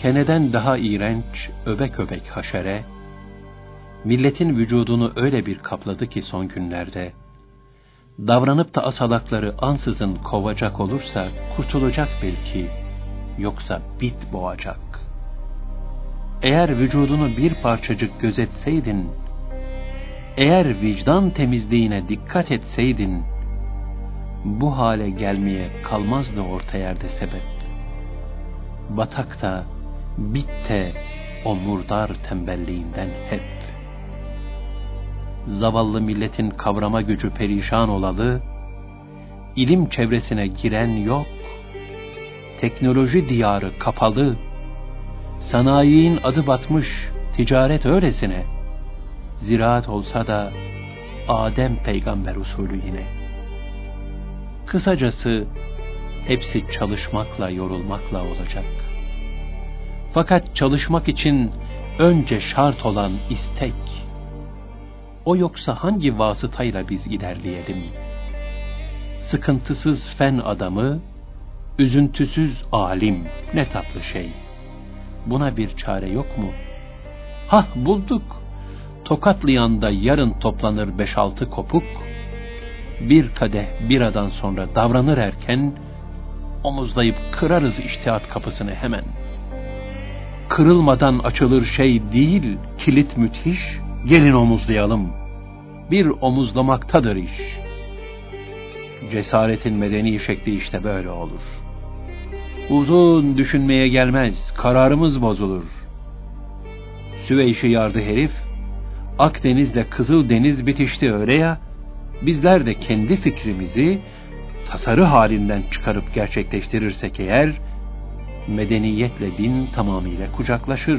Keneden daha iğrenç, öbek öbek haşere, milletin vücudunu öyle bir kapladı ki son günlerde, davranıp da asalakları ansızın kovacak olursa kurtulacak belki, yoksa bit boğacak. Eğer vücudunu bir parçacık gözetseydin, eğer vicdan temizliğine dikkat etseydin, bu hale gelmeye kalmazdı orta yerde sebep. Batakta, bitte o murdar tembelliğinden hep. Zavallı milletin kavrama gücü perişan olalı, ilim çevresine giren yok, teknoloji diyarı kapalı, sanayinin adı batmış, ticaret öylesine, ziraat olsa da Adem peygamber usulü yine. Kısacası hepsi çalışmakla, yorulmakla olacak. Fakat çalışmak için önce şart olan istek. O yoksa hangi vasıtayla biz ilerleyelim? Sıkıntısız fen adamı, üzüntüsüz alim, ne tatlı şey. Buna bir çare yok mu? Hah, bulduk. Tokatlıyan'da yarın toplanır 5-6 kopuk, bir kadeh biradan sonra davranır erken, omuzlayıp kırarız içtihat kapısını hemen. Kırılmadan açılır şey değil, kilit müthiş, gelin omuzlayalım. Bir omuzlamaktadır iş. Cesaretin medeni şekli işte böyle olur. Uzun düşünmeye gelmez, kararımız bozulur. Süveyş'i yardı herif, Akdeniz'le Kızıldeniz bitişti öyle ya, bizler de kendi fikrimizi tasarı halinden çıkarıp gerçekleştirirsek eğer, medeniyetle din tamamıyla kucaklaşır.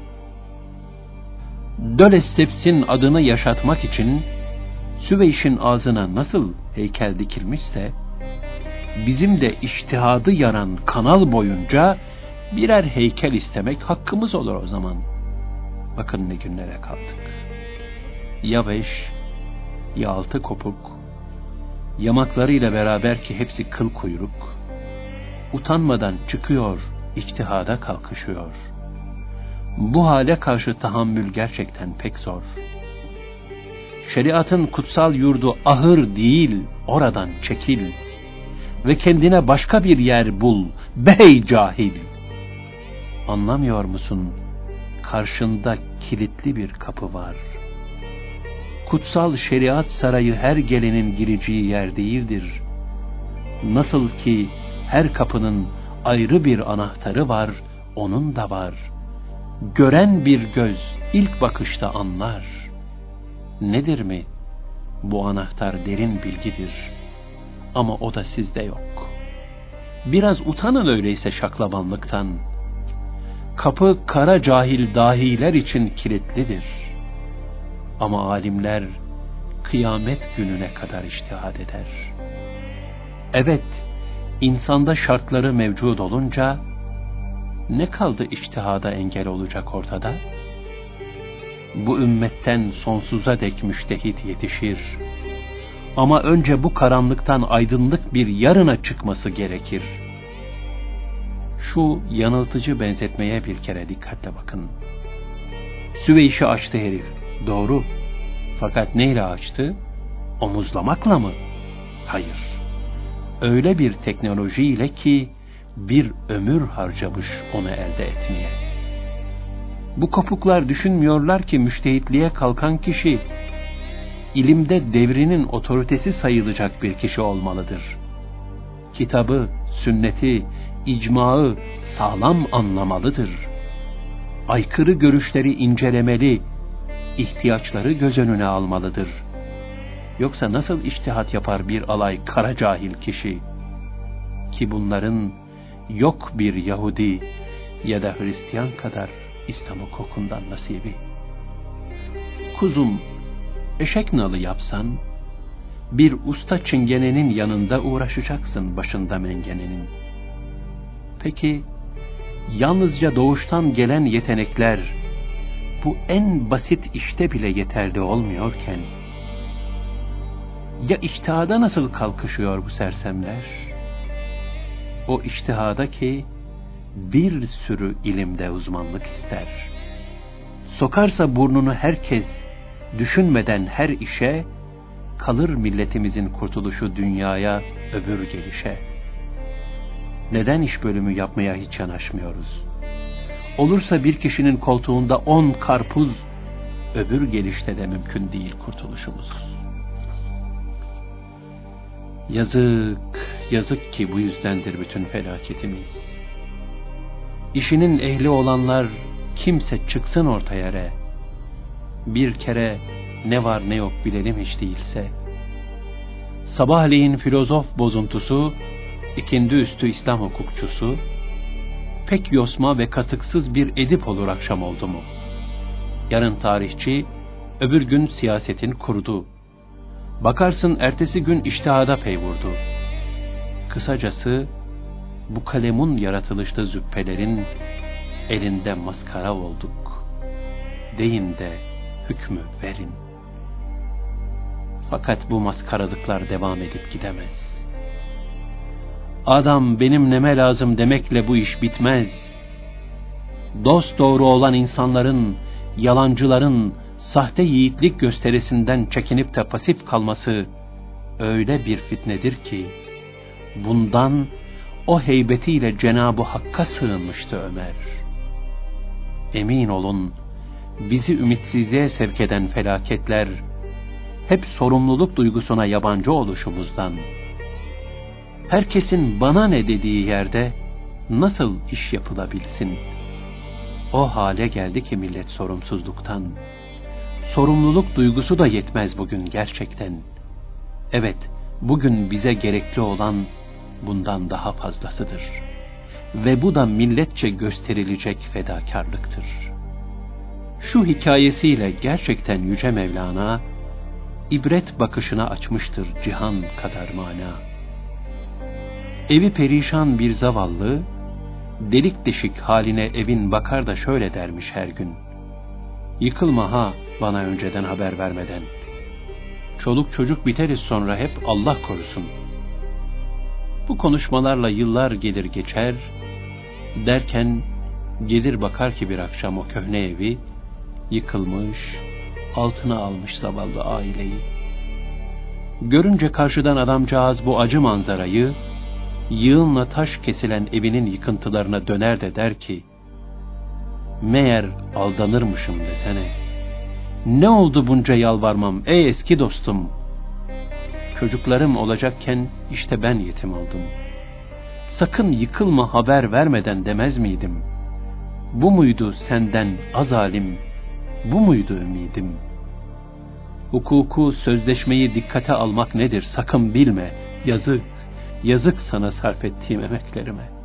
Dölesteps'in adını yaşatmak için Süveyş'in ağzına nasıl heykel dikilmişse, bizim de iştihadı yaran kanal boyunca birer heykel istemek hakkımız olur o zaman. Bakın ne günlere kaldık. Ya 5, ya 6 kopuk, yamaklarıyla beraber ki hepsi kıl kuyruk, utanmadan çıkıyor, içtihada kalkışıyor. Bu hale karşı tahammül gerçekten pek zor. Şeriatın kutsal yurdu ahır değil, oradan çekil ve kendine başka bir yer bul, bey cahil. Anlamıyor musun? Karşında kilitli bir kapı var. Kutsal şeriat sarayı her gelenin gireceği yer değildir. Nasıl ki her kapının ayrı bir anahtarı var, onun da var. Gören bir göz ilk bakışta anlar. Nedir mi? Bu anahtar derin bilgidir. Ama o da sizde yok. Biraz utanın öyleyse şaklabanlıktan. Kapı kara cahil dahiler için kilitlidir. Ama alimler kıyamet gününe kadar içtihad eder. Evet, insanda şartları mevcut olunca ne kaldı içtihada engel olacak ortada? Bu ümmetten sonsuza dek müştehit yetişir. Ama önce bu karanlıktan aydınlık bir yarına çıkması gerekir. Şu yanıltıcı benzetmeye bir kere dikkatle bakın. Süveyş'i açtı herif, doğru. Fakat neyle açtı? Omuzlamakla mı? Hayır. Öyle bir teknolojiyle ki bir ömür harcamış onu elde etmeye. Bu kopuklar düşünmüyorlar ki müştehitliğe kalkan kişi, ilimde devrinin otoritesi sayılacak bir kişi olmalıdır. Kitabı, sünneti, icmaı sağlam anlamalıdır. Aykırı görüşleri incelemeli, ihtiyaçları göz önüne almalıdır. Yoksa nasıl içtihat yapar bir alay kara cahil kişi? Ki bunların yok bir Yahudi ya da Hristiyan kadar İslam'ı kokundan nasibi. Kuzum, eşek nalı yapsan, bir usta çingenenin yanında uğraşacaksın başında mengenenin. Peki, yalnızca doğuştan gelen yetenekler, bu en basit işte bile yeterli olmuyorken, ya içtihada nasıl kalkışıyor bu sersemler? O içtihada ki, bir sürü ilimde uzmanlık ister. Sokarsa burnunu herkes, düşünmeden her işe, kalır milletimizin kurtuluşu dünyaya öbür gelişe. Neden iş bölümü yapmaya hiç yanaşmıyoruz? Olursa bir kişinin koltuğunda 10 karpuz, öbür gelişte de mümkün değil kurtuluşumuz. Yazık, yazık ki bu yüzdendir bütün felaketimiz. İşinin ehli olanlar kimse çıksın ortaya re. Bir kere ne var ne yok bilelim hiç değilse. Sabahleyin filozof bozuntusu, ikindi üstü İslam hukukçusu, pek yosma ve katıksız bir edip olur akşam oldu mu? Yarın tarihçi, öbür gün siyasetin kurdu. Bakarsın ertesi gün içtihada pey vurdu. Kısacası, bu kalemun yaratılışlı züppelerin elinde maskara olduk. Deyin de hükmü verin. Fakat bu maskaralıklar devam edip gidemez. Adam benim neme lazım demekle bu iş bitmez. Dost doğru olan insanların, yalancıların, sahte yiğitlik gösterisinden çekinip de pasif kalması öyle bir fitnedir ki, bundan o heybetiyle Cenab-ı Hakk'a sığınmıştı Ömer. Emin olun, bizi ümitsizliğe sevk eden felaketler, hep sorumluluk duygusuna yabancı oluşumuzdan. Herkesin bana ne dediği yerde, nasıl iş yapılabilsin? O hale geldi ki millet sorumsuzluktan. Sorumluluk duygusu da yetmez bugün gerçekten. Evet, bugün bize gerekli olan bundan daha fazlasıdır. Ve bu da milletçe gösterilecek fedakarlıktır. Şu hikayesiyle gerçekten Yüce Mevlana, ibret bakışına açmıştır cihan kadar mana. Evi perişan bir zavallı, delik deşik haline evin bakar da şöyle dermiş her gün: yıkılma ha bana önceden haber vermeden. Çoluk çocuk biteriz sonra hep, Allah korusun. Bu konuşmalarla yıllar gelir geçer, derken gelir bakar ki bir akşam o köhne evi yıkılmış, altına almış zavallı aileyi. Görünce karşıdan adamcağız bu acı manzarayı, yığınla taş kesilen evinin yıkıntılarına döner de der ki, meğer aldanırmışım desene. Ne oldu bunca yalvarmam ey eski dostum? Çocuklarım olacakken işte ben yetim oldum. Sakın yıkılma haber vermeden demez miydim? Bu muydu senden azalim, bu muydu ümidim? Hukuku, sözleşmeyi dikkate almak nedir sakın bilme. Yazık, yazık sana sarf ettiğim emeklerime.